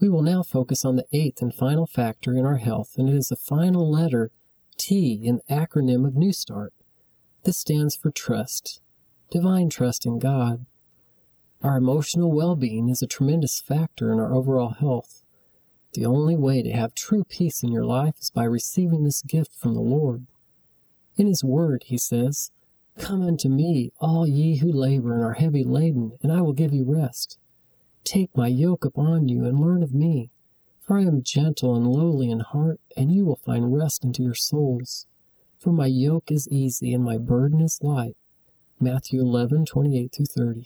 We will now focus on the eighth and final factor in our health, and it is the final letter T in the acronym of New Start. This stands for trust, divine trust in God. Our emotional well-being is a tremendous factor in our overall health. The only way to have true peace in your life is by receiving this gift from the Lord. In His Word, He says, "Come unto me, all ye who labor and are heavy laden, and I will give you rest. Take my yoke upon you and learn of me, for I am gentle and lowly in heart, and you will find rest unto your souls. For my yoke is easy and my burden is light." Matthew 11:28-30.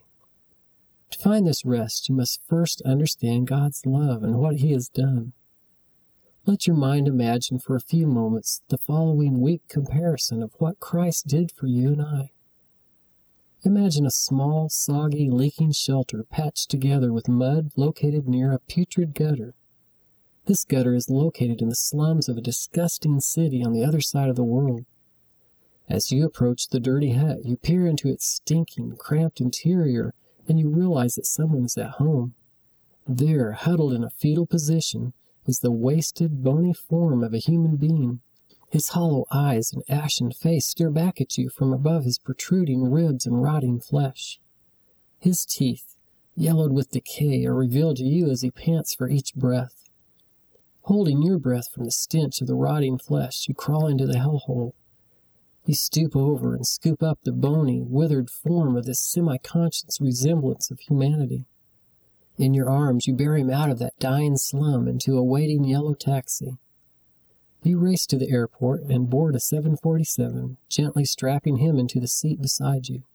To find this rest, you must first understand God's love and what He has done. Let your mind imagine for a few moments the following weak comparison of what Christ did for you and I. Imagine a small, soggy, leaking shelter patched together with mud located near a putrid gutter. This gutter is located in the slums of a disgusting city on the other side of the world. As you approach the dirty hut, you peer into its stinking, cramped interior, and you realize that someone is at home. There, huddled in a fetal position, is the wasted, bony form of a human being. His hollow eyes and ashen face stare back at you from above his protruding ribs and rotting flesh. His teeth, yellowed with decay, are revealed to you as he pants for each breath. Holding your breath from the stench of the rotting flesh, you crawl into the hellhole. You stoop over and scoop up the bony, withered form of this semi-conscious resemblance of humanity. In your arms, you bear him out of that dying slum into a waiting yellow taxi. You race to the airport and board a 747, gently strapping him into the seat beside you.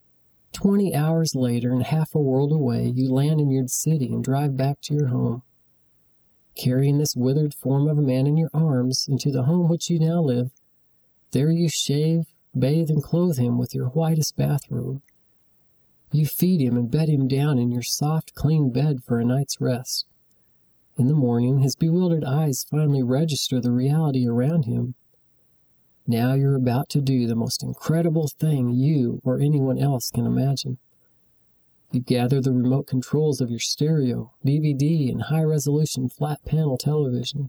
20 hours later and half a world away, you land in your city and drive back to your home. Carrying this withered form of a man in your arms into the home which you now live, there you shave, bathe, and clothe him with your whitest bathrobe. You feed him and bed him down in your soft, clean bed for a night's rest. In the morning, his bewildered eyes finally register the reality around him. Now you're about to do the most incredible thing you or anyone else can imagine. You gather the remote controls of your stereo, DVD, and high-resolution flat-panel television.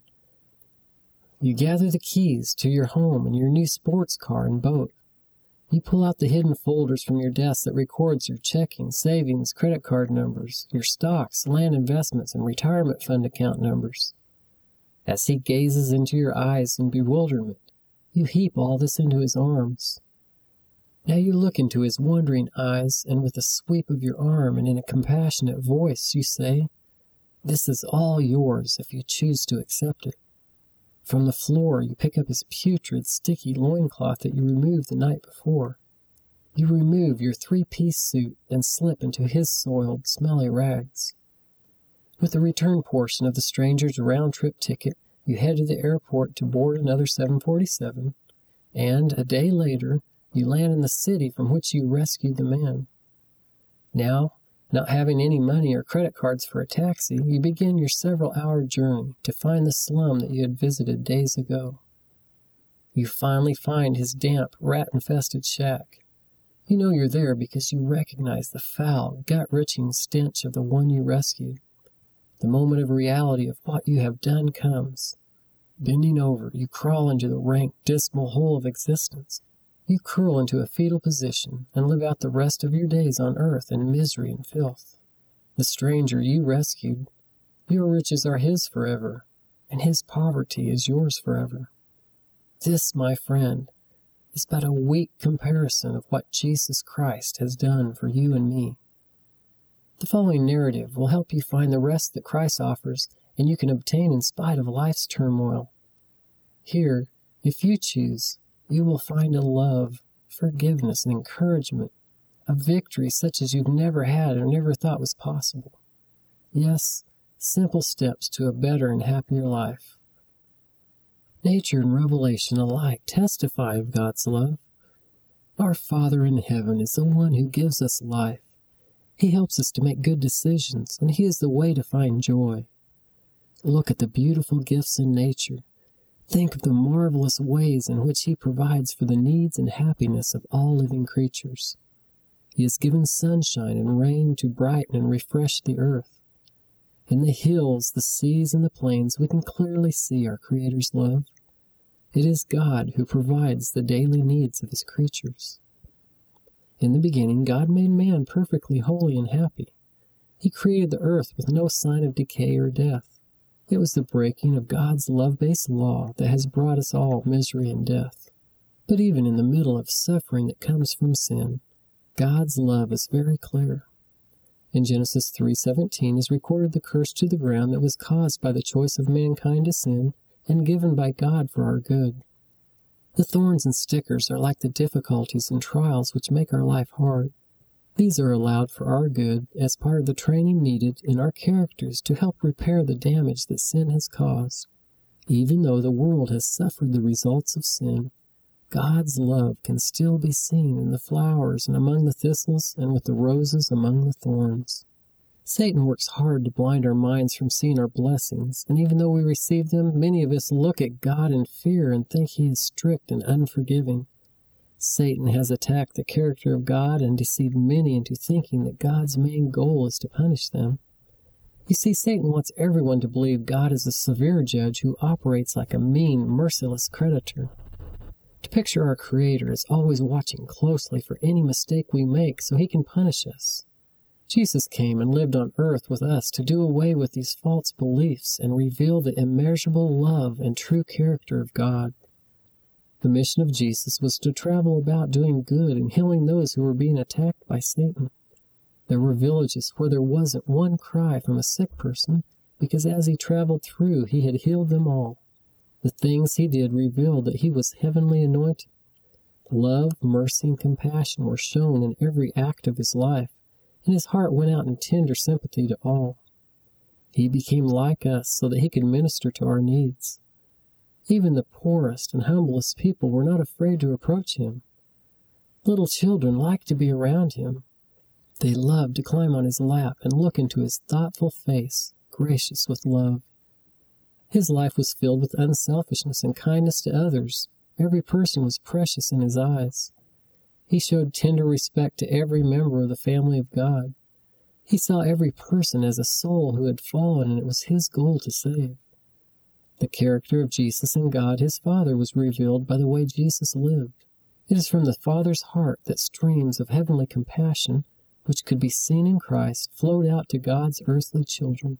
You gather the keys to your home and your new sports car and boat. You pull out the hidden folders from your desk that records your checking, savings, credit card numbers, your stocks, land investments, and retirement fund account numbers. As he gazes into your eyes in bewilderment, you heap all this into his arms. Now you look into his wondering eyes, and with a sweep of your arm and in a compassionate voice, you say, "This is all yours if you choose to accept it." From the floor, you pick up his putrid, sticky loincloth that you removed the night before. You remove your three-piece suit and slip into his soiled, smelly rags. With the return portion of the stranger's round-trip ticket, you head to the airport to board another 747, and, a day later, you land in the city from which you rescued the man. Now, not having any money or credit cards for a taxi, you begin your several-hour journey to find the slum that you had visited days ago. You finally find his damp, rat-infested shack. You know you're there because you recognize the foul, gut-wrenching stench of the one you rescued. The moment of reality of what you have done comes. Bending over, you crawl into the rank, dismal hole of existence. You curl into a fetal position and live out the rest of your days on earth in misery and filth. The stranger you rescued, your riches are his forever, and his poverty is yours forever. This, my friend, is but a weak comparison of what Jesus Christ has done for you and me. The following narrative will help you find the rest that Christ offers and you can obtain in spite of life's turmoil. Here, if you choose, you will find a love, forgiveness, and encouragement, a victory such as you've never had or never thought was possible. Yes, simple steps to a better and happier life. Nature and revelation alike testify of God's love. Our Father in heaven is the one who gives us life. He helps us to make good decisions, and He is the way to find joy. Look at the beautiful gifts in nature. Think of the marvelous ways in which He provides for the needs and happiness of all living creatures. He has given sunshine and rain to brighten and refresh the earth. In the hills, the seas, and the plains, we can clearly see our Creator's love. It is God who provides the daily needs of His creatures. In the beginning, God made man perfectly holy and happy. He created the earth with no sign of decay or death. It was the breaking of God's love-based law that has brought us all misery and death. But even in the middle of suffering that comes from sin, God's love is very clear. In Genesis 3:17 is recorded the curse to the ground that was caused by the choice of mankind to sin and given by God for our good. The thorns and stickers are like the difficulties and trials which make our life hard. These are allowed for our good as part of the training needed in our characters to help repair the damage that sin has caused. Even though the world has suffered the results of sin, God's love can still be seen in the flowers and among the thistles and with the roses among the thorns. Satan works hard to blind our minds from seeing our blessings, and even though we receive them, many of us look at God in fear and think He is strict and unforgiving. Satan has attacked the character of God and deceived many into thinking that God's main goal is to punish them. You see, Satan wants everyone to believe God is a severe judge who operates like a mean, merciless creditor. To picture our Creator as always watching closely for any mistake we make so He can punish us. Jesus came and lived on earth with us to do away with these false beliefs and reveal the immeasurable love and true character of God. The mission of Jesus was to travel about doing good and healing those who were being attacked by Satan. There were villages where there wasn't one cry from a sick person because as He traveled through, He had healed them all. The things He did revealed that He was heavenly anointed. Love, mercy, and compassion were shown in every act of His life, and His heart went out in tender sympathy to all. He became like us so that He could minister to our needs. Even the poorest and humblest people were not afraid to approach Him. Little children liked to be around Him. They loved to climb on His lap and look into His thoughtful face, gracious with love. His life was filled with unselfishness and kindness to others. Every person was precious in His eyes. He showed tender respect to every member of the family of God. He saw every person as a soul who had fallen, and it was His goal to save. The character of Jesus and God, His Father, was revealed by the way Jesus lived. It is from the Father's heart that streams of heavenly compassion, which could be seen in Christ, flowed out to God's earthly children.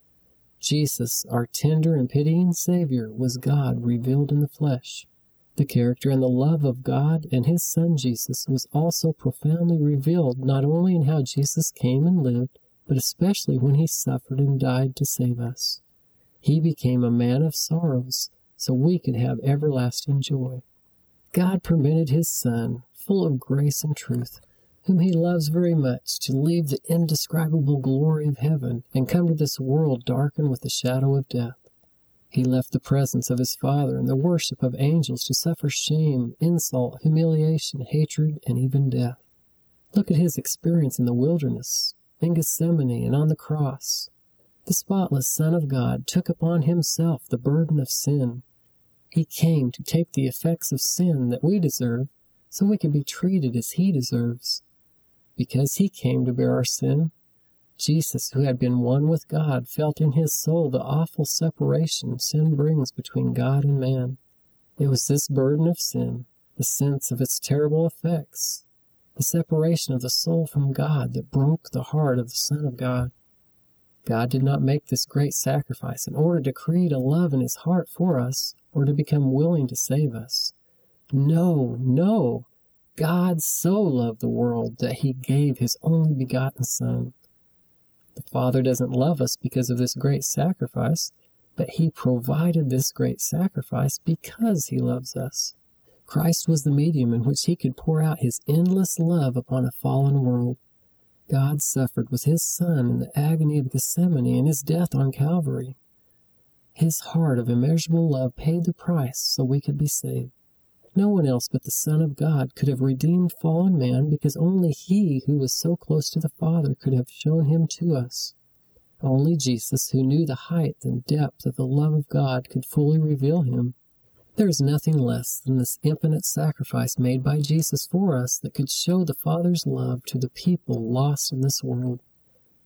Jesus, our tender and pitying Savior, was God revealed in the flesh. The character and the love of God and His Son Jesus was also profoundly revealed not only in how Jesus came and lived, but especially when He suffered and died to save us. He became a man of sorrows so we could have everlasting joy. God permitted His Son, full of grace and truth, whom He loves very much, to leave the indescribable glory of heaven and come to this world darkened with the shadow of death. He left the presence of His Father and the worship of angels to suffer shame, insult, humiliation, hatred, and even death. Look at His experience in the wilderness, in Gethsemane, and on the cross. The spotless Son of God took upon Himself the burden of sin. He came to take the effects of sin that we deserve so we can be treated as He deserves. Because He came to bear our sin, Jesus, who had been one with God, felt in His soul the awful separation sin brings between God and man. It was this burden of sin, the sense of its terrible effects, the separation of the soul from God that broke the heart of the Son of God. God did not make this great sacrifice in order to create a love in His heart for us or to become willing to save us. No. God so loved the world that He gave His only begotten Son. The Father doesn't love us because of this great sacrifice, but He provided this great sacrifice because He loves us. Christ was the medium in which He could pour out His endless love upon a fallen world. God suffered with His Son in the agony of Gethsemane and His death on Calvary. His heart of immeasurable love paid the price so we could be saved. No one else but the Son of God could have redeemed fallen man because only He who was so close to the Father could have shown Him to us. Only Jesus, who knew the height and depth of the love of God, could fully reveal Him. There is nothing less than this infinite sacrifice made by Jesus for us that could show the Father's love to the people lost in this world.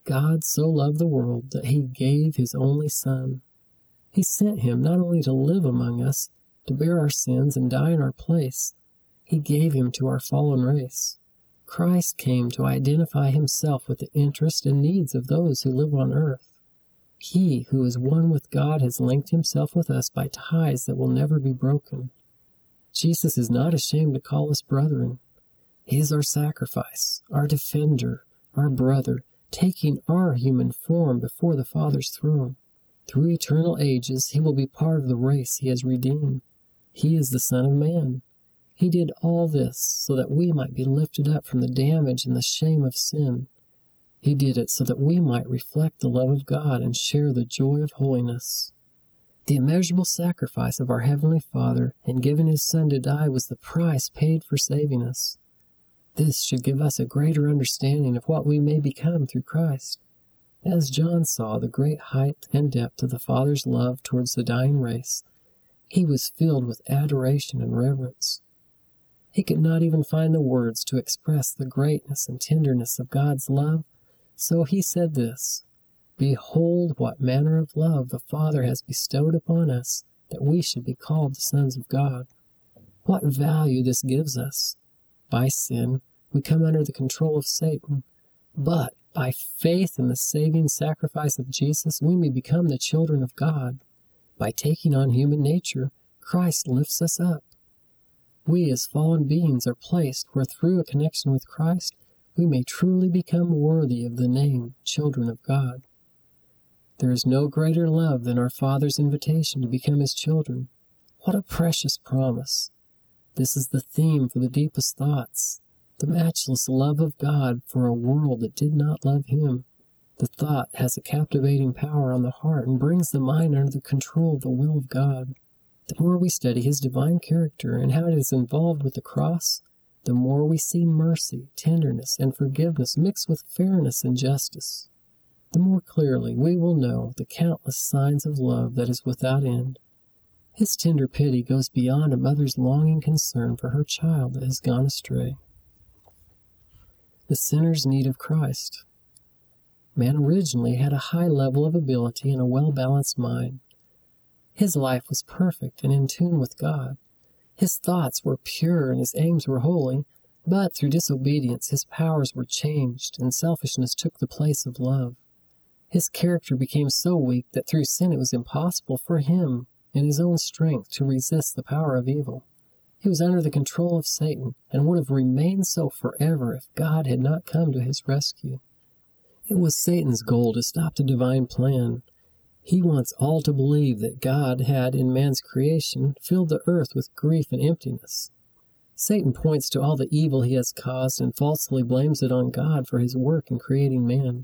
God so loved the world that he gave his only Son. He sent him not only to live among us, to bear our sins and die in our place. He gave him to our fallen race. Christ came to identify himself with the interests and needs of those who live on earth. He who is one with God has linked himself with us by ties that will never be broken. Jesus is not ashamed to call us brethren. He is our sacrifice, our defender, our brother, taking our human form before the Father's throne. Through eternal ages, he will be part of the race he has redeemed. He is the Son of Man. He did all this so that we might be lifted up from the damage and the shame of sin. He did it so that we might reflect the love of God and share the joy of holiness. The immeasurable sacrifice of our Heavenly Father in giving his Son to die was the price paid for saving us. This should give us a greater understanding of what we may become through Christ. As John saw the great height and depth of the Father's love towards the dying race, he was filled with adoration and reverence. He could not even find the words to express the greatness and tenderness of God's love, so he said this, "Behold what manner of love the Father has bestowed upon us, that we should be called the sons of God." What value this gives us! By sin, we come under the control of Satan, but by faith in the saving sacrifice of Jesus, we may become the children of God. By taking on human nature, Christ lifts us up. We as fallen beings are placed where through a connection with Christ, we may truly become worthy of the name children of God. There is no greater love than our Father's invitation to become his children. What a precious promise! This is the theme for the deepest thoughts, the matchless love of God for a world that did not love him. The thought has a captivating power on the heart and brings the mind under the control of the will of God. The more we study his divine character and how it is involved with the cross, the more we see mercy, tenderness, and forgiveness mixed with fairness and justice. The more clearly we will know the countless signs of love that is without end. His tender pity goes beyond a mother's longing concern for her child that has gone astray. The sinner's need of Christ. Man originally had a high level of ability and a well-balanced mind. His life was perfect and in tune with God. His thoughts were pure and his aims were holy, but through disobedience his powers were changed and selfishness took the place of love. His character became so weak that through sin it was impossible for him in his own strength to resist the power of evil. He was under the control of Satan and would have remained so forever if God had not come to his rescue. It was Satan's goal to stop the divine plan. He wants all to believe that God had, in man's creation, filled the earth with grief and emptiness. Satan points to all the evil he has caused and falsely blames it on God for his work in creating man.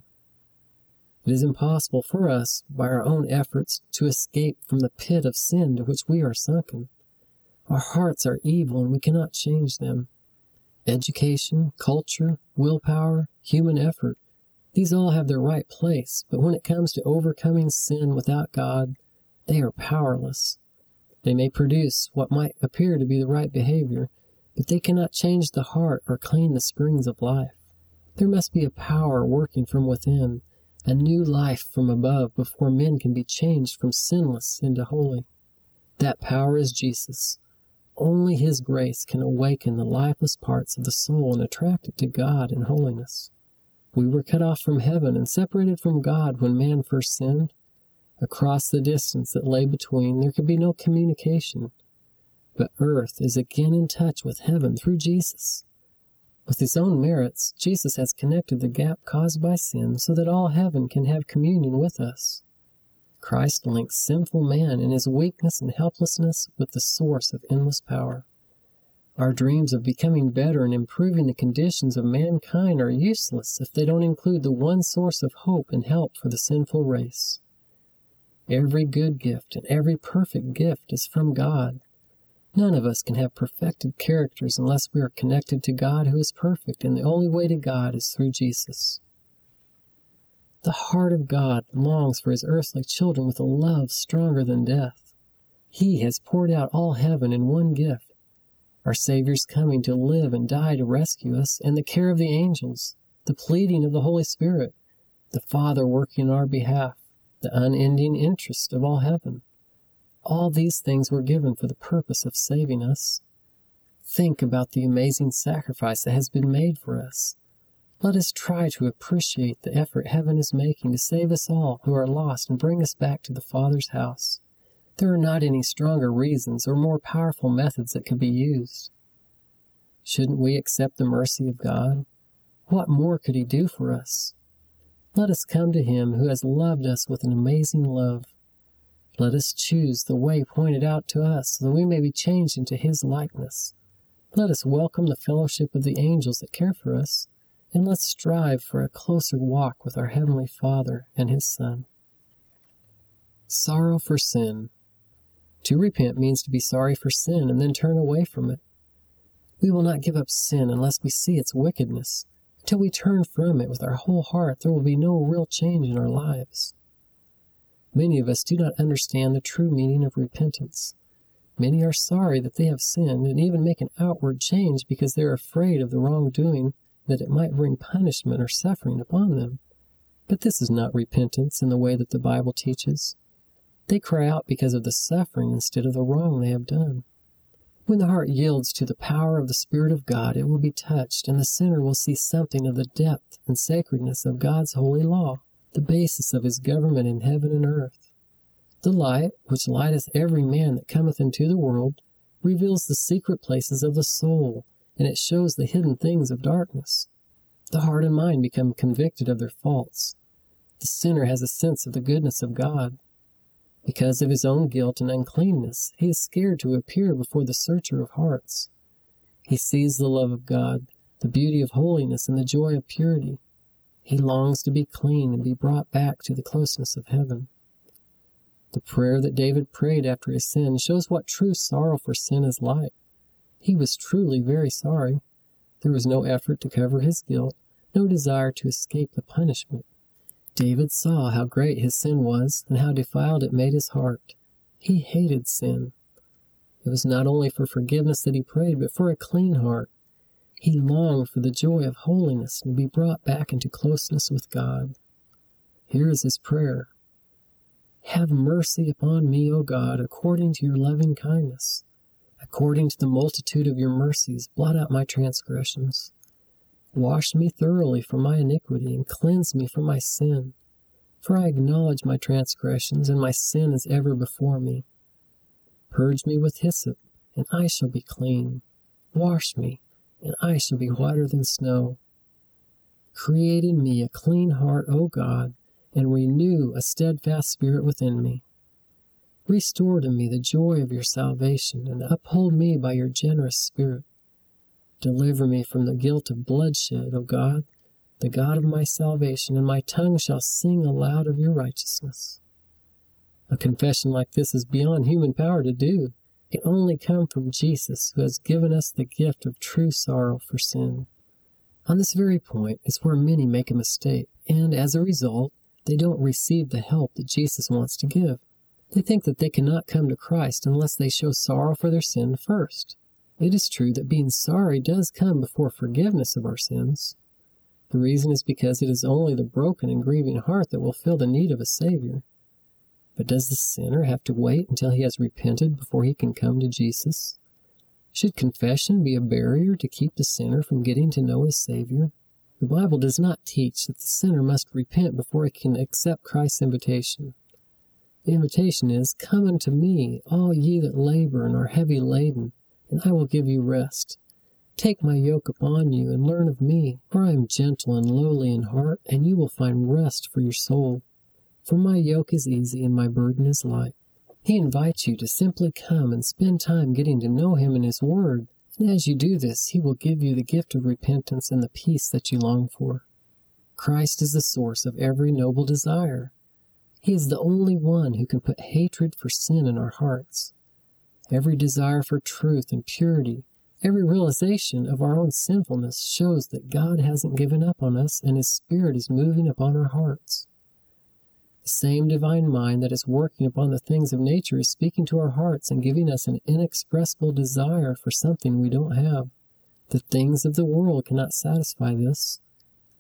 It is impossible for us, by our own efforts, to escape from the pit of sin to which we are sunken. Our hearts are evil and we cannot change them. Education, culture, willpower, human effort, these all have their right place, but when it comes to overcoming sin without God, they are powerless. They may produce what might appear to be the right behavior, but they cannot change the heart or clean the springs of life. There must be a power working from within, a new life from above before men can be changed from sinless into holy. That power is Jesus. Only his grace can awaken the lifeless parts of the soul and attract it to God in holiness. We were cut off from heaven and separated from God when man first sinned. Across the distance that lay between, there could be no communication. But earth is again in touch with heaven through Jesus. With his own merits, Jesus has connected the gap caused by sin so that all heaven can have communion with us. Christ links sinful man in his weakness and helplessness with the source of endless power. Our dreams of becoming better and improving the conditions of mankind are useless if they don't include the one source of hope and help for the sinful race. Every good gift and every perfect gift is from God. None of us can have perfected characters unless we are connected to God who is perfect, and the only way to God is through Jesus. The heart of God longs for his earthly children with a love stronger than death. He has poured out all heaven in one gift. Our Savior's coming to live and die to rescue us, and the care of the angels, the pleading of the Holy Spirit, the Father working on our behalf, the unending interest of all heaven. All these things were given for the purpose of saving us. Think about the amazing sacrifice that has been made for us. Let us try to appreciate the effort heaven is making to save us all who are lost and bring us back to the Father's house. There are not any stronger reasons or more powerful methods that could be used. Shouldn't we accept the mercy of God? What more could He do for us? Let us come to Him who has loved us with an amazing love. Let us choose the way pointed out to us so that we may be changed into His likeness. Let us welcome the fellowship of the angels that care for us, and let's strive for a closer walk with our Heavenly Father and His Son. Sorrow for sin. To repent means to be sorry for sin and then turn away from it. We will not give up sin unless we see its wickedness. Until we turn from it with our whole heart, there will be no real change in our lives. Many of us do not understand the true meaning of repentance. Many are sorry that they have sinned and even make an outward change because they are afraid of the wrongdoing, that it might bring punishment or suffering upon them. But this is not repentance in the way that the Bible teaches. They cry out because of the suffering instead of the wrong they have done. When the heart yields to the power of the Spirit of God, it will be touched, and the sinner will see something of the depth and sacredness of God's holy law, the basis of His government in heaven and earth. The light, which lighteth every man that cometh into the world, reveals the secret places of the soul, and it shows the hidden things of darkness. The heart and mind become convicted of their faults. The sinner has a sense of the goodness of God. Because of his own guilt and uncleanness, he is scared to appear before the searcher of hearts. He sees the love of God, the beauty of holiness, and the joy of purity. He longs to be clean and be brought back to the closeness of heaven. The prayer that David prayed after his sin shows what true sorrow for sin is like. He was truly very sorry. There was no effort to cover his guilt, no desire to escape the punishment. David saw how great his sin was and how defiled it made his heart. He hated sin. It was not only for forgiveness that he prayed, but for a clean heart. He longed for the joy of holiness and to be brought back into closeness with God. Here is his prayer. Have mercy upon me, O God, according to your loving kindness. According to the multitude of your mercies, blot out my transgressions. Wash me thoroughly from my iniquity and cleanse me from my sin. For I acknowledge my transgressions, and my sin is ever before me. Purge me with hyssop, and I shall be clean. Wash me, and I shall be whiter than snow. Create in me a clean heart, O God, and renew a steadfast spirit within me. Restore to me the joy of your salvation, and uphold me by your generous spirit. Deliver me from the guilt of bloodshed, O God, the God of my salvation, and my tongue shall sing aloud of your righteousness. A confession like this is beyond human power to do. It can only come from Jesus, who has given us the gift of true sorrow for sin. On this very point is where many make a mistake, and as a result, they don't receive the help that Jesus wants to give. They think that they cannot come to Christ unless they show sorrow for their sin first. It is true that being sorry does come before forgiveness of our sins. The reason is because it is only the broken and grieving heart that will feel the need of a Savior. But does the sinner have to wait until he has repented before he can come to Jesus? Should confession be a barrier to keep the sinner from getting to know his Savior? The Bible does not teach that the sinner must repent before he can accept Christ's invitation. The invitation is, Come unto me, all ye that labor and are heavy laden, and I will give you rest. Take my yoke upon you, and learn of me, for I am gentle and lowly in heart, and you will find rest for your soul. For my yoke is easy, and my burden is light. He invites you to simply come and spend time getting to know Him and His Word, and as you do this, He will give you the gift of repentance and the peace that you long for. Christ is the source of every noble desire. He is the only one who can put hatred for sin in our hearts. Every desire for truth and purity, every realization of our own sinfulness shows that God hasn't given up on us and His Spirit is moving upon our hearts. The same divine mind that is working upon the things of nature is speaking to our hearts and giving us an inexpressible desire for something we don't have. The things of the world cannot satisfy this. The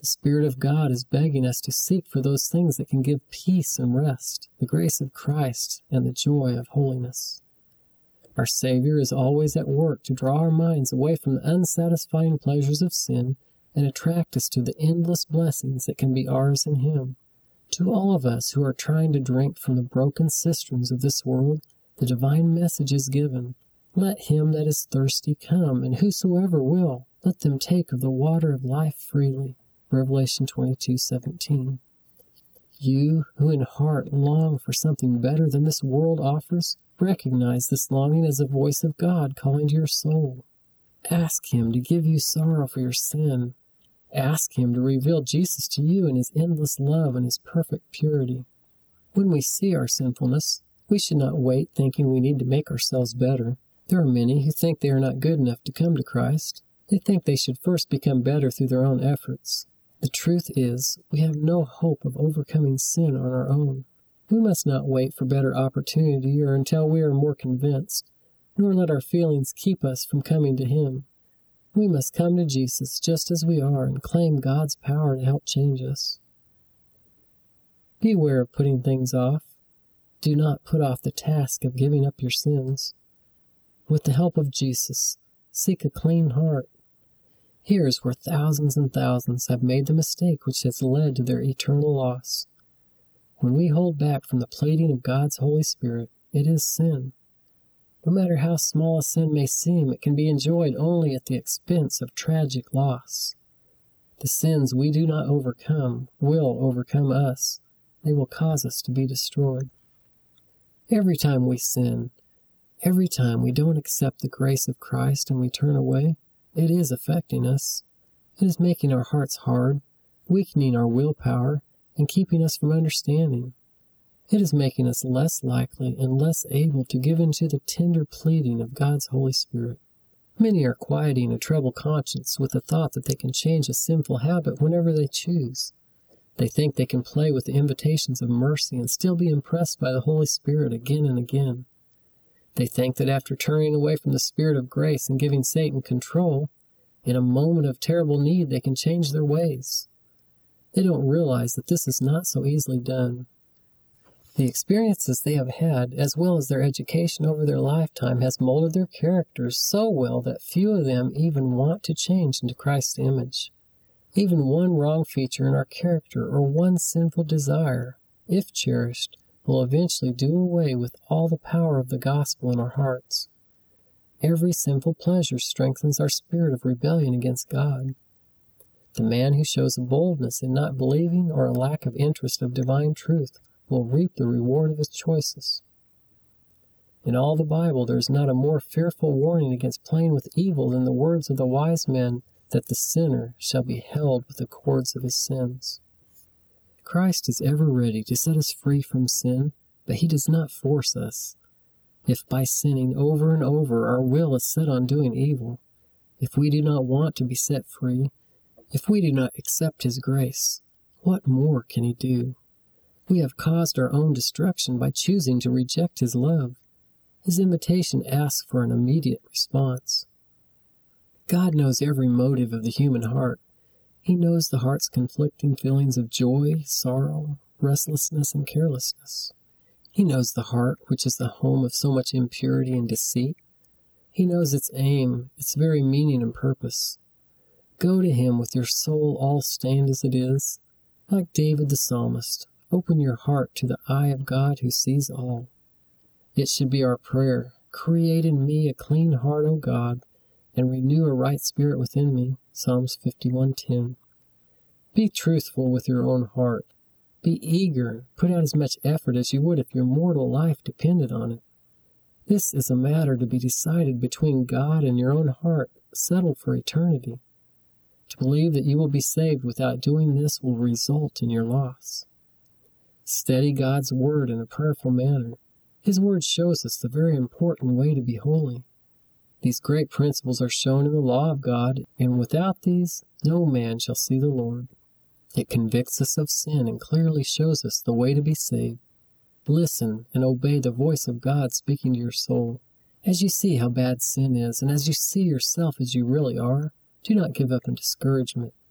The Spirit of God is begging us to seek for those things that can give peace and rest, the grace of Christ and the joy of holiness. Our Savior is always at work to draw our minds away from the unsatisfying pleasures of sin and attract us to the endless blessings that can be ours in Him. To all of us who are trying to drink from the broken cisterns of this world, the divine message is given. Let him that is thirsty come, and whosoever will, let them take of the water of life freely. Revelation 22:17. You who in heart long for something better than this world offers, recognize this longing as a voice of God calling to your soul. Ask Him to give you sorrow for your sin. Ask Him to reveal Jesus to you in His endless love and His perfect purity. When we see our sinfulness, we should not wait thinking we need to make ourselves better. There are many who think they are not good enough to come to Christ. They think they should first become better through their own efforts. The truth is, we have no hope of overcoming sin on our own. We must not wait for better opportunity or until we are more convinced, nor let our feelings keep us from coming to Him. We must come to Jesus just as we are and claim God's power to help change us. Beware of putting things off. Do not put off the task of giving up your sins. With the help of Jesus, seek a clean heart. Here is where thousands and thousands have made the mistake which has led to their eternal loss. When we hold back from the pleading of God's Holy Spirit, it is sin. No matter how small a sin may seem, it can be enjoyed only at the expense of tragic loss. The sins we do not overcome will overcome us. They will cause us to be destroyed. Every time we sin, every time we don't accept the grace of Christ and we turn away, it is affecting us. It is making our hearts hard, weakening our willpower, and keeping us from understanding. It is making us less likely and less able to give in to the tender pleading of God's Holy Spirit. Many are quieting a troubled conscience with the thought that they can change a sinful habit whenever they choose. They think they can play with the invitations of mercy and still be impressed by the Holy Spirit again and again. They think that after turning away from the Spirit of grace and giving Satan control, in a moment of terrible need they can change their ways. They don't realize that this is not so easily done. The experiences they have had, as well as their education over their lifetime, has molded their characters so well that few of them even want to change into Christ's image. Even one wrong feature in our character or one sinful desire, if cherished, will eventually do away with all the power of the gospel in our hearts. Every sinful pleasure strengthens our spirit of rebellion against God. The man who shows a boldness in not believing or a lack of interest of divine truth will reap the reward of his choices. In all the Bible, there is not a more fearful warning against playing with evil than the words of the wise men that the sinner shall be held with the cords of his sins. Christ is ever ready to set us free from sin, but He does not force us. If by sinning over and over our will is set on doing evil, if we do not want to be set free, if we do not accept His grace, what more can He do? We have caused our own destruction by choosing to reject His love. His invitation asks for an immediate response. God knows every motive of the human heart. He knows the heart's conflicting feelings of joy, sorrow, restlessness, and carelessness. He knows the heart, which is the home of so much impurity and deceit. He knows its aim, its very meaning and purpose. Go to Him with your soul all stained as it is. Like David the psalmist, open your heart to the eye of God who sees all. It should be our prayer, create in me a clean heart, O God, and renew a right spirit within me. Psalms 51:10. Be truthful with your own heart. Be eager. Put out as much effort as you would if your mortal life depended on it. This is a matter to be decided between God and your own heart, settled for eternity. To believe that you will be saved without doing this will result in your loss. Study God's Word in a prayerful manner. His Word shows us the very important way to be holy. These great principles are shown in the law of God, and without these, no man shall see the Lord. It convicts us of sin and clearly shows us the way to be saved. Listen and obey the voice of God speaking to your soul. As you see how bad sin is, and as you see yourself as you really are, do not give up in discouragement.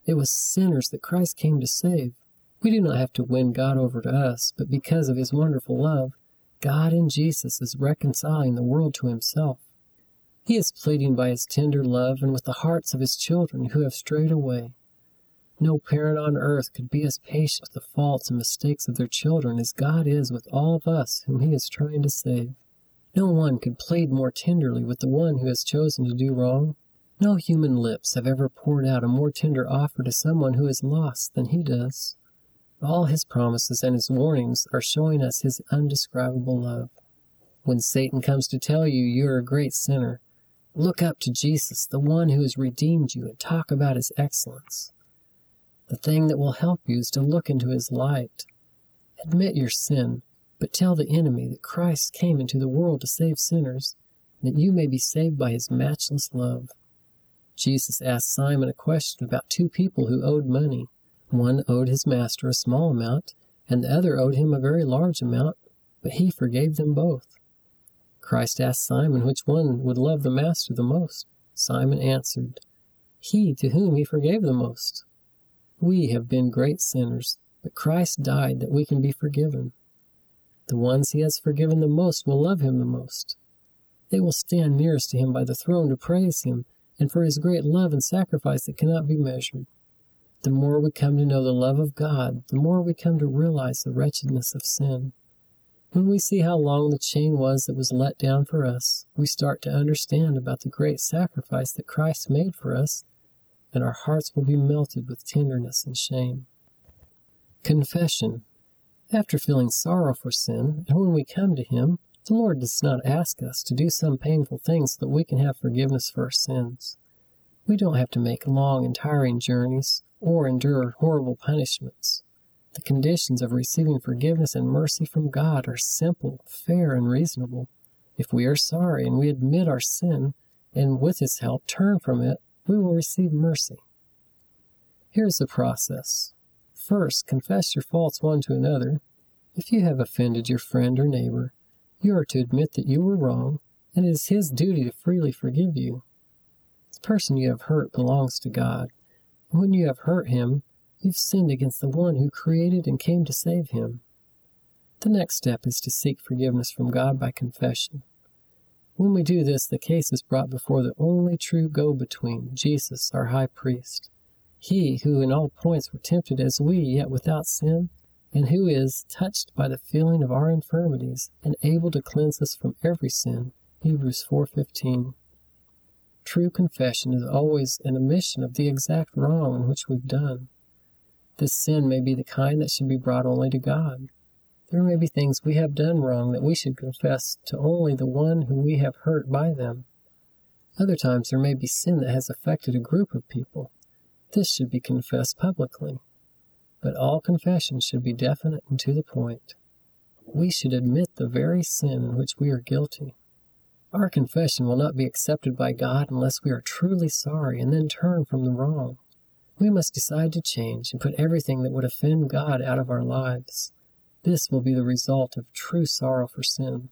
It was sinners that Christ came to save. We do not have to win God over to us, but because of his wonderful love, God in Jesus is reconciling the world to himself. He is pleading by his tender love and with the hearts of his children who have strayed away. No parent on earth could be as patient with the faults and mistakes of their children as God is with all of us whom he is trying to save. No one could plead more tenderly with the one who has chosen to do wrong. No human lips have ever poured out a more tender offer to someone who is lost than he does. All his promises and his warnings are showing us his undescribable love. When Satan comes to tell you you are a great sinner, look up to Jesus, the one who has redeemed you, and talk about his excellence. The thing that will help you is to look into his light. Admit your sin, but tell the enemy that Christ came into the world to save sinners, and that you may be saved by his matchless love. Jesus asked Simon a question about two people who owed money. One owed his master a small amount, and the other owed him a very large amount, but he forgave them both. Christ asked Simon which one would love the master the most. Simon answered, "He to whom he forgave the most." We have been great sinners, but Christ died that we can be forgiven. The ones he has forgiven the most will love him the most. They will stand nearest to him by the throne to praise him, and for his great love and sacrifice that cannot be measured. The more we come to know the love of God, the more we come to realize the wretchedness of sin. When we see how long the chain was that was let down for us, we start to understand about the great sacrifice that Christ made for us, and our hearts will be melted with tenderness and shame. Confession. After feeling sorrow for sin, and when we come to him, the Lord does not ask us to do some painful thing so that we can have forgiveness for our sins. We don't have to make long and tiring journeys or endure horrible punishments. The conditions of receiving forgiveness and mercy from God are simple, fair, and reasonable. If we are sorry and we admit our sin, and with his help turn from it, we will receive mercy. Here's the process. First, confess your faults one to another. If you have offended your friend or neighbor, you are to admit that you were wrong, and it is his duty to freely forgive you. The person you have hurt belongs to God, and when you have hurt him, you've sinned against the one who created and came to save him. The next step is to seek forgiveness from God by confession. When we do this, the case is brought before the only true go-between, Jesus, our high priest. He who in all points were tempted as we, yet without sin, and who is touched by the feeling of our infirmities and able to cleanse us from every sin. Hebrews 4:15. True confession is always an admission of the exact wrong in which we've done. This sin may be the kind that should be brought only to God. There may be things we have done wrong that we should confess to only the one who we have hurt by them. Other times there may be sin that has affected a group of people. This should be confessed publicly. But all confession should be definite and to the point. We should admit the very sin in which we are guilty. Our confession will not be accepted by God unless we are truly sorry and then turn from the wrong. We must decide to change and put everything that would offend God out of our lives. This will be the result of true sorrow for sin.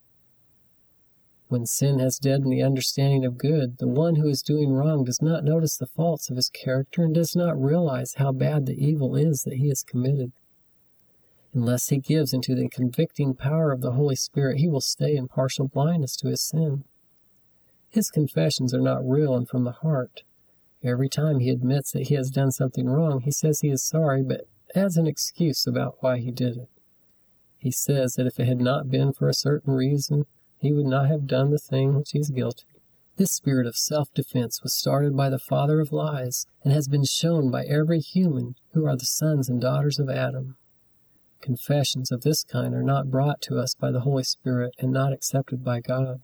When sin has deadened the understanding of good, the one who is doing wrong does not notice the faults of his character and does not realize how bad the evil is that he has committed. Unless he gives into the convicting power of the Holy Spirit, he will stay in partial blindness to his sin. His confessions are not real and from the heart. Every time he admits that he has done something wrong, he says he is sorry, but adds an excuse about why he did it. He says that if it had not been for a certain reason, he would not have done the thing which he is guilty. This spirit of self-defense was started by the father of lies and has been shown by every human who are the sons and daughters of Adam. Confessions of this kind are not brought to us by the Holy Spirit and not accepted by God.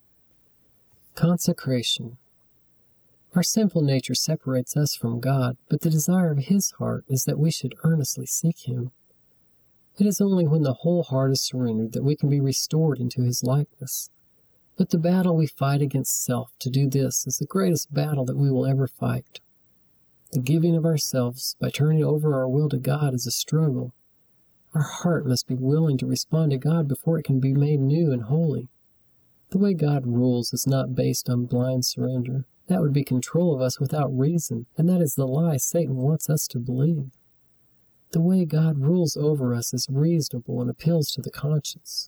Consecration. Our sinful nature separates us from God, but the desire of his heart is that we should earnestly seek him. It is only when the whole heart is surrendered that we can be restored into his likeness. But the battle we fight against self to do this is the greatest battle that we will ever fight. The giving of ourselves by turning over our will to God is a struggle. Our heart must be willing to respond to God before it can be made new and holy. The way God rules is not based on blind surrender. That would be control of us without reason, and that is the lie Satan wants us to believe. The way God rules over us is reasonable and appeals to the conscience.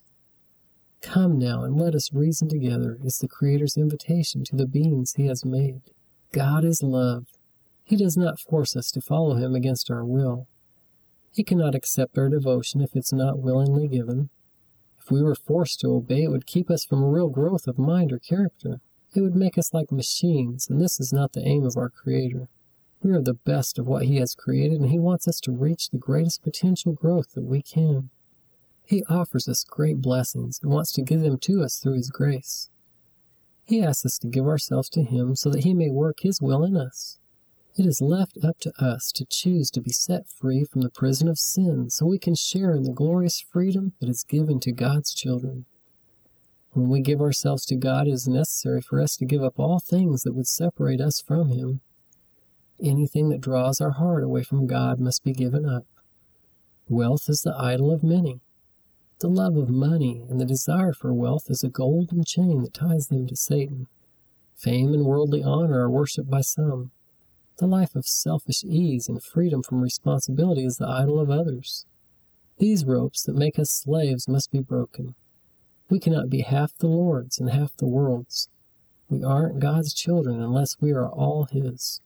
Come now and let us reason together is the Creator's invitation to the beings He has made. God is love. He does not force us to follow Him against our will. He cannot accept our devotion if it's not willingly given. If we were forced to obey, it would keep us from real growth of mind or character. It would make us like machines, and this is not the aim of our Creator. We are the best of what He has created, and He wants us to reach the greatest potential growth that we can. He offers us great blessings and wants to give them to us through His grace. He asks us to give ourselves to Him so that He may work His will in us. It is left up to us to choose to be set free from the prison of sin so we can share in the glorious freedom that is given to God's children. When we give ourselves to God, it is necessary for us to give up all things that would separate us from Him. Anything that draws our heart away from God must be given up. Wealth is the idol of many. The love of money and the desire for wealth is a golden chain that ties them to Satan. Fame and worldly honor are worshipped by some. The life of selfish ease and freedom from responsibility is the idol of others. These ropes that make us slaves must be broken. We cannot be half the Lord's and half the world's. We aren't God's children unless we are all His.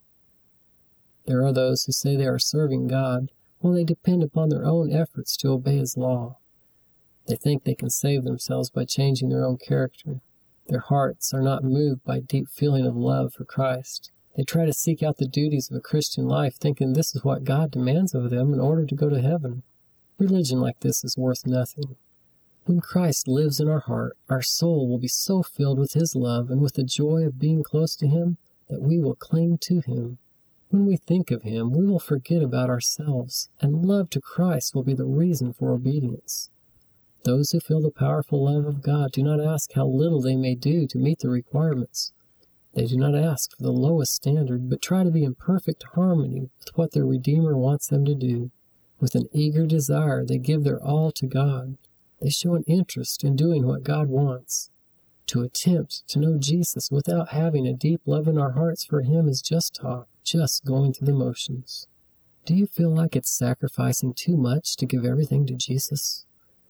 There are those who say they are serving God while they depend upon their own efforts to obey His law. They think they can save themselves by changing their own character. Their hearts are not moved by deep feeling of love for Christ. They try to seek out the duties of a Christian life, thinking this is what God demands of them in order to go to heaven. Religion like this is worth nothing. When Christ lives in our heart, our soul will be so filled with His love and with the joy of being close to Him that we will cling to Him. When we think of Him, we will forget about ourselves, and love to Christ will be the reason for obedience. Those who feel the powerful love of God do not ask how little they may do to meet the requirements. They do not ask for the lowest standard, but try to be in perfect harmony with what their Redeemer wants them to do. With an eager desire, they give their all to God. They show an interest in doing what God wants. To attempt to know Jesus without having a deep love in our hearts for Him is just talk, just going through the motions. Do you feel like it's sacrificing too much to give everything to Jesus?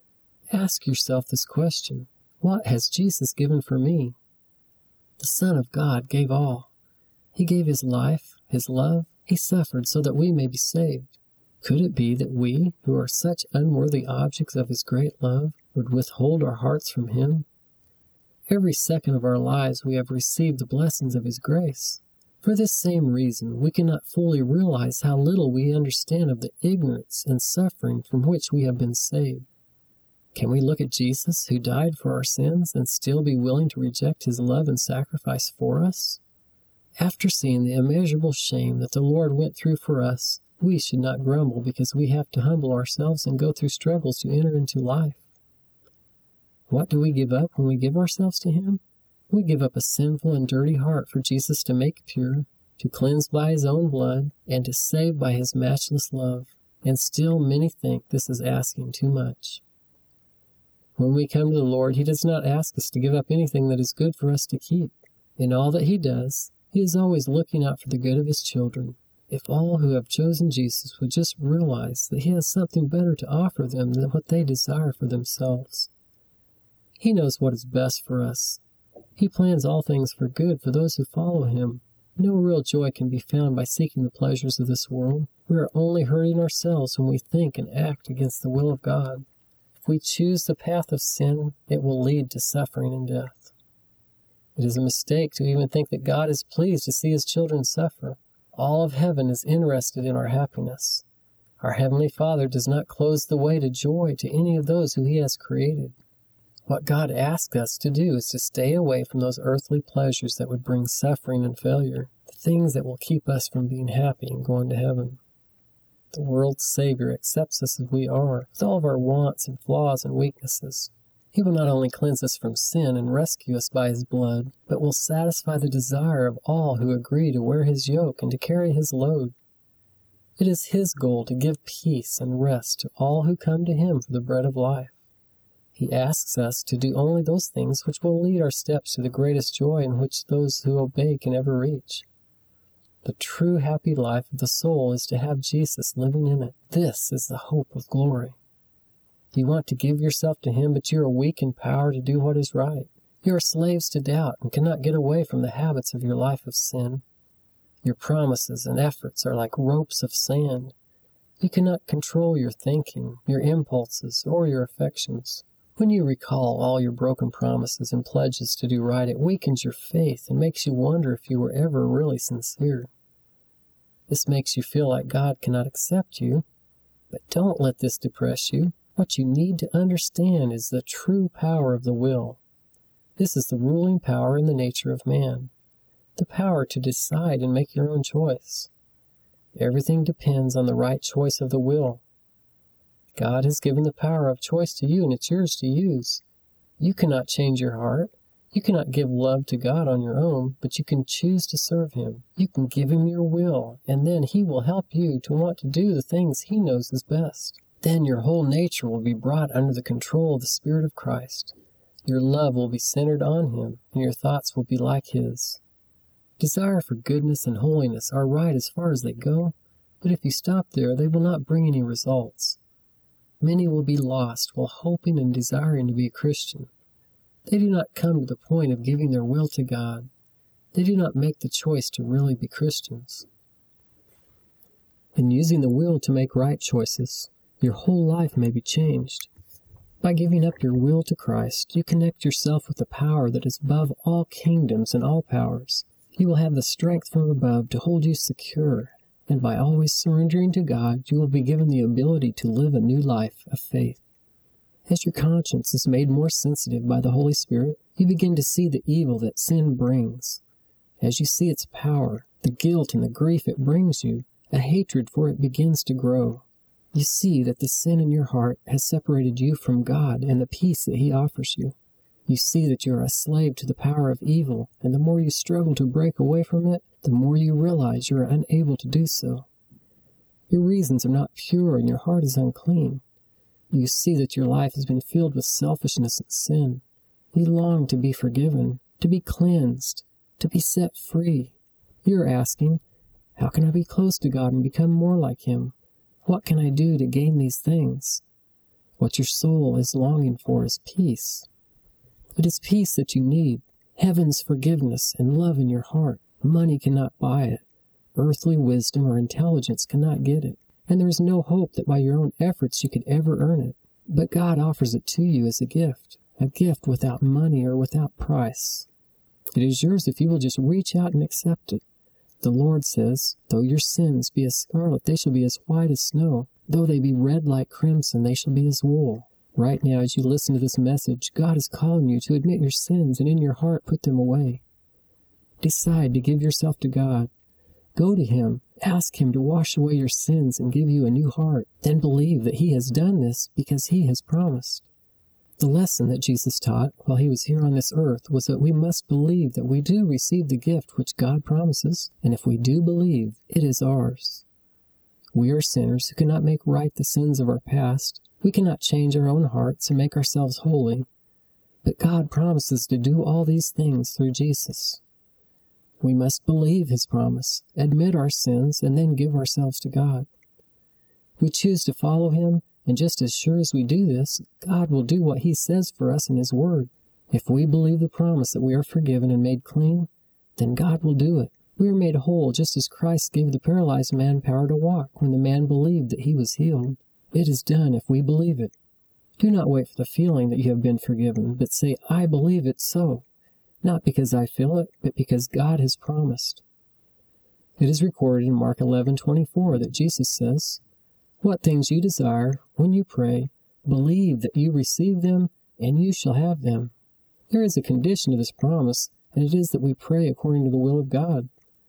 Ask yourself this question: what has Jesus given for me? The Son of God gave all. He gave His life, His love. He suffered so that we may be saved. Could it be that we, who are such unworthy objects of His great love, would withhold our hearts from Him? Every second of our lives we have received the blessings of His grace. For this same reason, we cannot fully realize how little we understand of the ignorance and suffering from which we have been saved. Can we look at Jesus, who died for our sins, and still be willing to reject His love and sacrifice for us? After seeing the immeasurable shame that the Lord went through for us, we should not grumble because we have to humble ourselves and go through struggles to enter into life. What do we give up when we give ourselves to Him? We give up a sinful and dirty heart for Jesus to make pure, to cleanse by His own blood, and to save by His matchless love. And still many think this is asking too much. When we come to the Lord, He does not ask us to give up anything that is good for us to keep. In all that He does, He is always looking out for the good of His children. If all who have chosen Jesus would just realize that He has something better to offer them than what they desire for themselves. He knows what is best for us. He plans all things for good for those who follow Him. No real joy can be found by seeking the pleasures of this world. We are only hurting ourselves when we think and act against the will of God. If we choose the path of sin, it will lead to suffering and death. It is a mistake to even think that God is pleased to see His children suffer. All of heaven is interested in our happiness. Our Heavenly Father does not close the way to joy to any of those who He has created. What God asks us to do is to stay away from those earthly pleasures that would bring suffering and failure, the things that will keep us from being happy and going to heaven. The world's Savior accepts us as we are, with all of our wants and flaws and weaknesses. He will not only cleanse us from sin and rescue us by His blood, but will satisfy the desire of all who agree to wear His yoke and to carry His load. It is His goal to give peace and rest to all who come to Him for the bread of life. He asks us to do only those things which will lead our steps to the greatest joy in which those who obey can ever reach. The true happy life of the soul is to have Jesus living in it. This is the hope of glory. You want to give yourself to Him, but you are weak in power to do what is right. You are slaves to doubt and cannot get away from the habits of your life of sin. Your promises and efforts are like ropes of sand. You cannot control your thinking, your impulses, or your affections. When you recall all your broken promises and pledges to do right, it weakens your faith and makes you wonder if you were ever really sincere. This makes you feel like God cannot accept you, but don't let this depress you. What you need to understand is the true power of the will. This is the ruling power in the nature of man, the power to decide and make your own choice. Everything depends on the right choice of the will. God has given the power of choice to you, and it's yours to use. You cannot change your heart. You cannot give love to God on your own, but you can choose to serve Him. You can give Him your will, and then He will help you to want to do the things He knows is best. Then your whole nature will be brought under the control of the Spirit of Christ. Your love will be centered on Him, and your thoughts will be like His. Desire for goodness and holiness are right as far as they go, but if you stop there, they will not bring any results. Many will be lost while hoping and desiring to be a Christian. They do not come to the point of giving their will to God. They do not make the choice to really be Christians. In using the will to make right choices, your whole life may be changed. By giving up your will to Christ, you connect yourself with the power that is above all kingdoms and all powers. You will have the strength from above to hold you secure, and by always surrendering to God, you will be given the ability to live a new life of faith. As your conscience is made more sensitive by the Holy Spirit, you begin to see the evil that sin brings. As you see its power, the guilt and the grief it brings you, a hatred for it begins to grow. You see that the sin in your heart has separated you from God and the peace that He offers you. You see that you are a slave to the power of evil, and the more you struggle to break away from it, the more you realize you are unable to do so. Your reasons are not pure and your heart is unclean. You see that your life has been filled with selfishness and sin. You long to be forgiven, to be cleansed, to be set free. You are asking, how can I be close to God and become more like Him? What can I do to gain these things? What your soul is longing for is peace. It is peace that you need, heaven's forgiveness and love in your heart. Money cannot buy it. Earthly wisdom or intelligence cannot get it. And there is no hope that by your own efforts you could ever earn it. But God offers it to you as a gift without money or without price. It is yours if you will just reach out and accept it. The Lord says, though your sins be as scarlet, they shall be as white as snow. Though they be red like crimson, they shall be as wool. Right now, as you listen to this message, God is calling you to admit your sins and in your heart put them away. Decide to give yourself to God. Go to Him, ask Him to wash away your sins and give you a new heart. Then believe that He has done this because He has promised. The lesson that Jesus taught while He was here on this earth was that we must believe that we do receive the gift which God promises, and if we do believe, it is ours. We are sinners who cannot make right the sins of our past. We cannot change our own hearts and make ourselves holy. But God promises to do all these things through Jesus. We must believe His promise, admit our sins, and then give ourselves to God. We choose to follow Him, and just as sure as we do this, God will do what He says for us in His Word. If we believe the promise that we are forgiven and made clean, then God will do it. We are made whole just as Christ gave the paralyzed man power to walk when the man believed that he was healed. It is done if we believe it. Do not wait for the feeling that you have been forgiven, but say, I believe it so. Not because I feel it, but because God has promised. It is recorded in Mark 11:24 that Jesus says, what things you desire, when you pray, believe that you receive them, and you shall have them. There is a condition to this promise, and it is that we pray according to the will of God.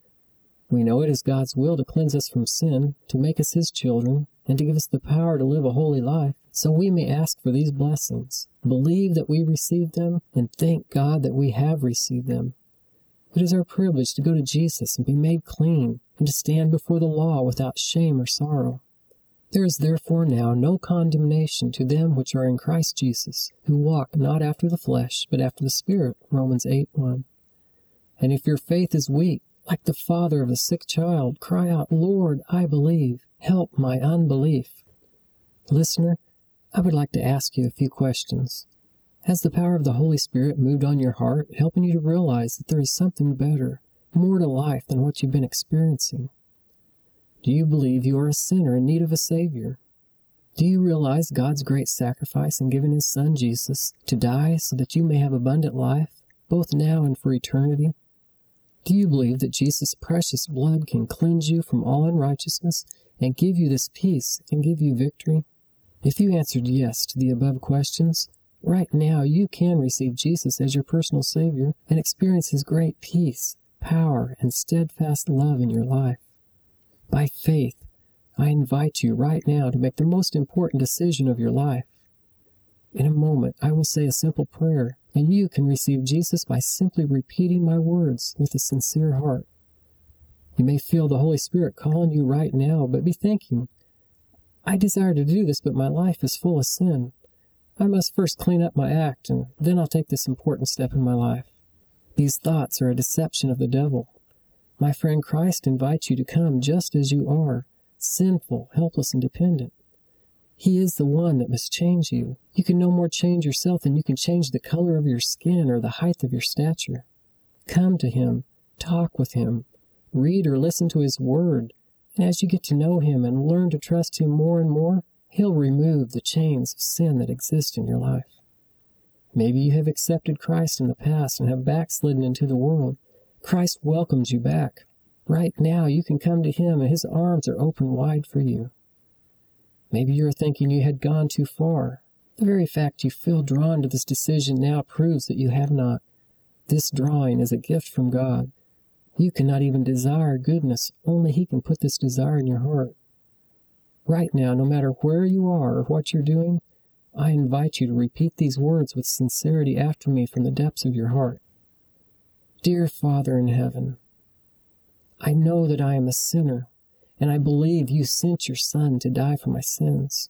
We know it is God's will to cleanse us from sin, to make us His children, and to give us the power to live a holy life, so we may ask for these blessings, believe that we receive them, and thank God that we have received them. It is our privilege to go to Jesus and be made clean, and to stand before the law without shame or sorrow. There is therefore now no condemnation to them which are in Christ Jesus, who walk not after the flesh, but after the Spirit. Romans 8:1. And if your faith is weak, like the father of a sick child, cry out, Lord, I believe. Help my unbelief. Listener, I would like to ask you a few questions. Has the power of the Holy Spirit moved on your heart, helping you to realize that there is something better, more to life than what you've been experiencing? Do you believe you are a sinner in need of a Savior? Do you realize God's great sacrifice in giving His Son Jesus to die so that you may have abundant life, both now and for eternity? Do you believe that Jesus' precious blood can cleanse you from all unrighteousness and give you this peace and give you victory? If you answered yes to the above questions, right now you can receive Jesus as your personal Savior and experience His great peace, power, and steadfast love in your life. By faith, I invite you right now to make the most important decision of your life. In a moment, I will say a simple prayer, and you can receive Jesus by simply repeating my words with a sincere heart. You may feel the Holy Spirit calling you right now, but be thinking, I desire to do this, but my life is full of sin. I must first clean up my act, and then I'll take this important step in my life. These thoughts are a deception of the devil. My friend, Christ invites you to come just as you are, sinful, helpless, and dependent. He is the one that must change you. You can no more change yourself than you can change the color of your skin or the height of your stature. Come to Him, talk with Him, read or listen to His Word, and as you get to know Him and learn to trust Him more and more, He'll remove the chains of sin that exist in your life. Maybe you have accepted Christ in the past and have backslidden into the world. Christ welcomes you back. Right now, you can come to Him and His arms are open wide for you. Maybe you're thinking you had gone too far. The very fact you feel drawn to this decision now proves that you have not. This drawing is a gift from God. You cannot even desire goodness. Only He can put this desire in your heart. Right now, no matter where you are or what you're doing, I invite you to repeat these words with sincerity after me from the depths of your heart. Dear Father in heaven, I know that I am a sinner, and I believe you sent your Son to die for my sins.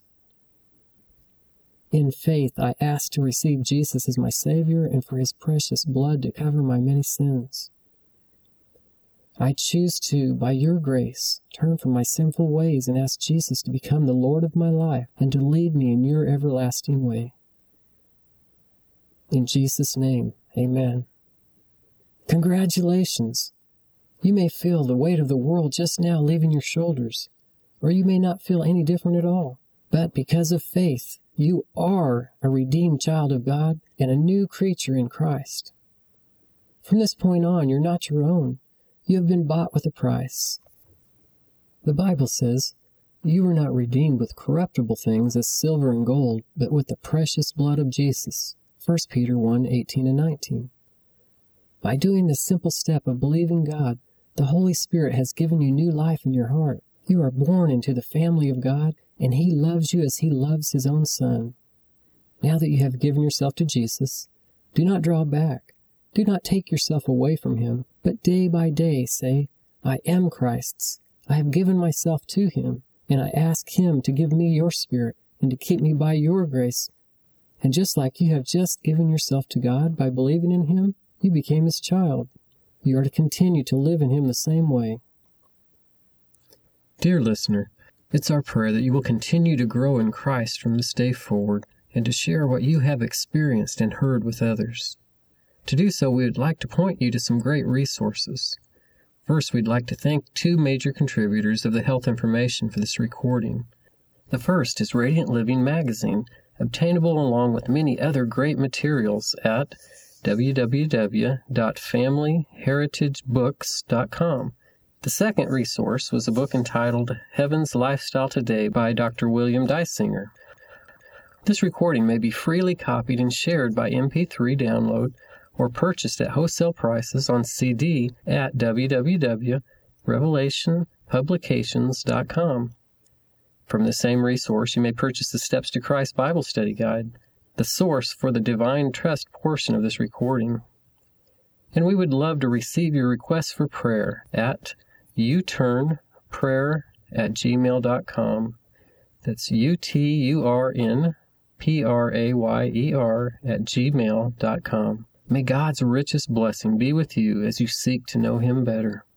In faith, I ask to receive Jesus as my Savior and for His precious blood to cover my many sins. I choose to, by your grace, turn from my sinful ways and ask Jesus to become the Lord of my life and to lead me in your everlasting way. In Jesus' name, amen. Congratulations! You may feel the weight of the world just now leaving your shoulders, or you may not feel any different at all. But because of faith, you are a redeemed child of God and a new creature in Christ. From this point on, you're not your own. You have been bought with a price. The Bible says, you were not redeemed with corruptible things as silver and gold, but with the precious blood of Jesus. 1 Peter 1:18 and 19. By doing this simple step of believing God, the Holy Spirit has given you new life in your heart. You are born into the family of God, and He loves you as He loves His own Son. Now that you have given yourself to Jesus, do not draw back. Do not take yourself away from Him, but day by day say, I am Christ's. I have given myself to Him, and I ask Him to give me your Spirit and to keep me by your grace. And just like you have just given yourself to God by believing in Him, you became His child. You are to continue to live in Him the same way. Dear listener, it's our prayer that you will continue to grow in Christ from this day forward and to share what you have experienced and heard with others. To do so, we would like to point you to some great resources. First, we'd like to thank two major contributors of the health information for this recording. The first is Radiant Living Magazine, obtainable along with many other great materials at www.familyheritagebooks.com. The second resource was a book entitled Heaven's Lifestyle Today by Dr. William Dysinger. This recording may be freely copied and shared by MP3 download or purchased at wholesale prices on CD at www.revelationpublications.com. From the same resource, you may purchase the Steps to Christ Bible Study Guide, the source for the Divine Trust portion of this recording. And we would love to receive your requests for prayer at uturnprayer@gmail.com. That's UTURNPRAYER@gmail.com. May God's richest blessing be with you as you seek to know Him better.